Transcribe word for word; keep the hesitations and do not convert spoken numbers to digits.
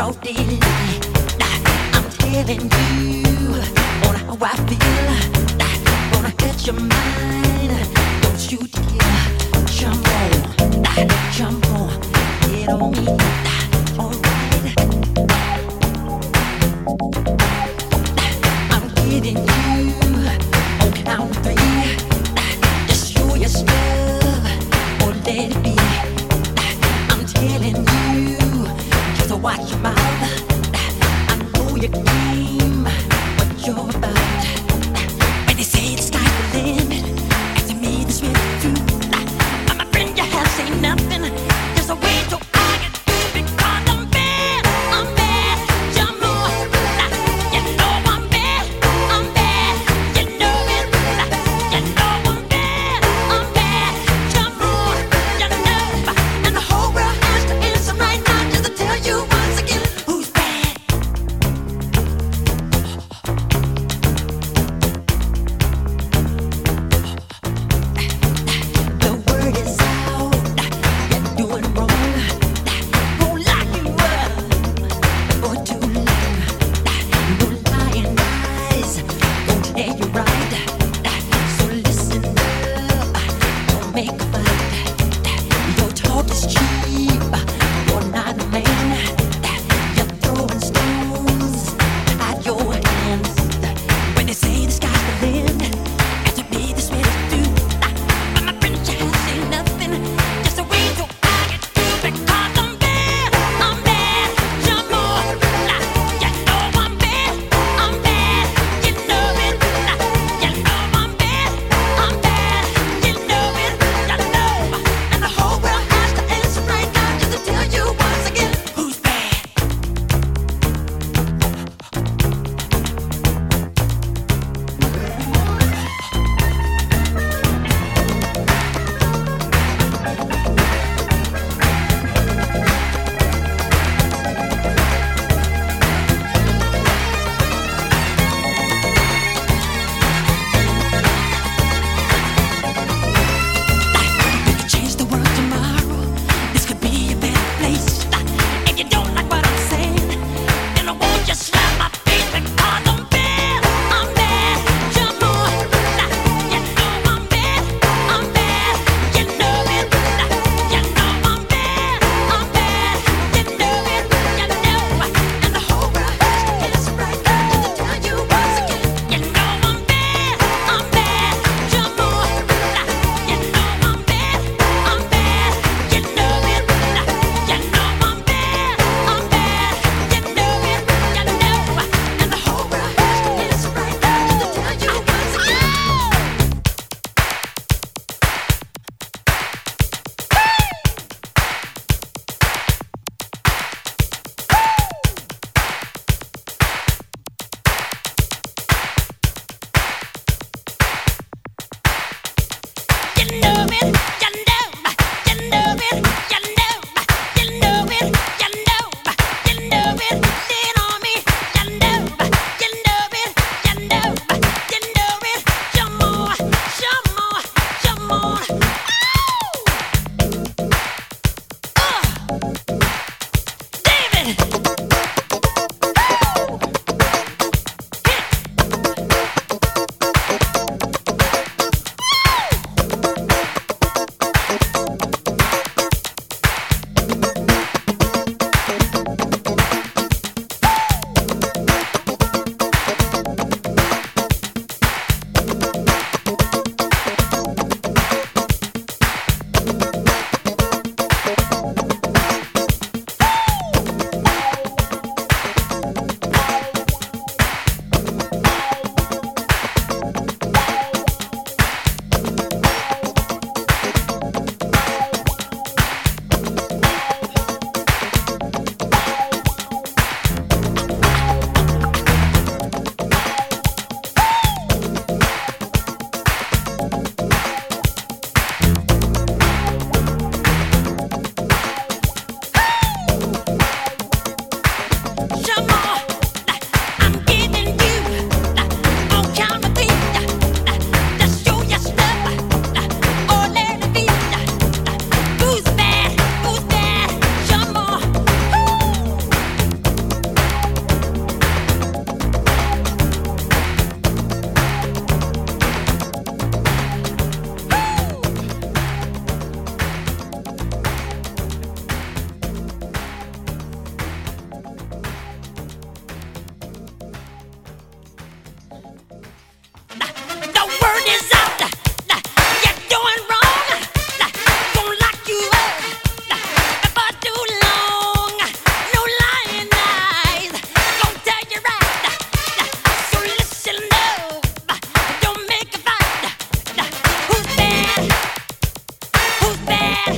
broad daylight. I'm telling you on how I feel. Gonna catch your mind. Don't you dare jump on, jump on, get on me. Alright, I'm getting you on count three. Just show your stuff or let it be. I'm telling you, just watch your mouth. I know your game, what you're about. When they say the sky's the limit, and to me this really true. I'm a friend, you have seen nothing. Just a way to argue because I'm bad, I'm bad. You know, you know I'm bad, I'm bad. The word is out. You're doing wrong. Won't lock you up for too long. No lying eyes gonna tell you right. So listen up. Don't make a fight. Who's bad? Who's bad?